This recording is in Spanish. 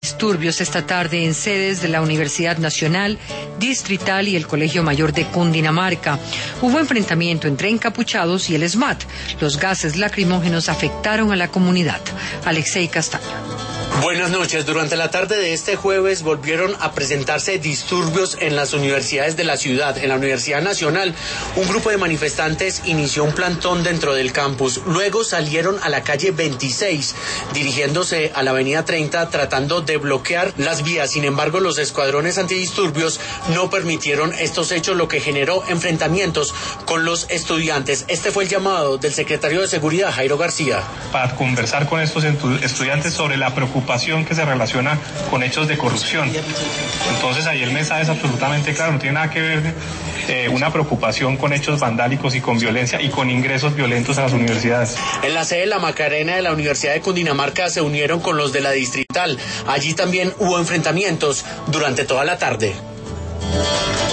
Disturbios esta tarde en sedes de la Universidad Nacional, Distrital y el Colegio Mayor de Cundinamarca. Hubo enfrentamiento entre encapuchados y el SMAT. Los gases lacrimógenos afectaron a la comunidad. Alexei Castaño. Buenas noches. Durante la tarde de este jueves volvieron a presentarse disturbios en las universidades de la ciudad. En la Universidad Nacional, un grupo de manifestantes inició un plantón dentro del campus. Luego salieron a la calle 26, dirigiéndose a la avenida 30, tratando de bloquear las vías. Sin embargo, los escuadrones antidisturbios no permitieron estos hechos, lo que generó enfrentamientos con los estudiantes. Este fue el llamado del secretario de Seguridad, Jairo García. Para conversar con estos estudiantes sobre la preocupación que se relaciona con hechos de corrupción. Entonces ahí el mensaje es absolutamente claro, no tiene nada que ver una preocupación con hechos vandálicos y con violencia y con ingresos violentos a las universidades. En la sede La Macarena de la Universidad de Cundinamarca se unieron con los de la Distrital. Allí también hubo enfrentamientos durante toda la tarde.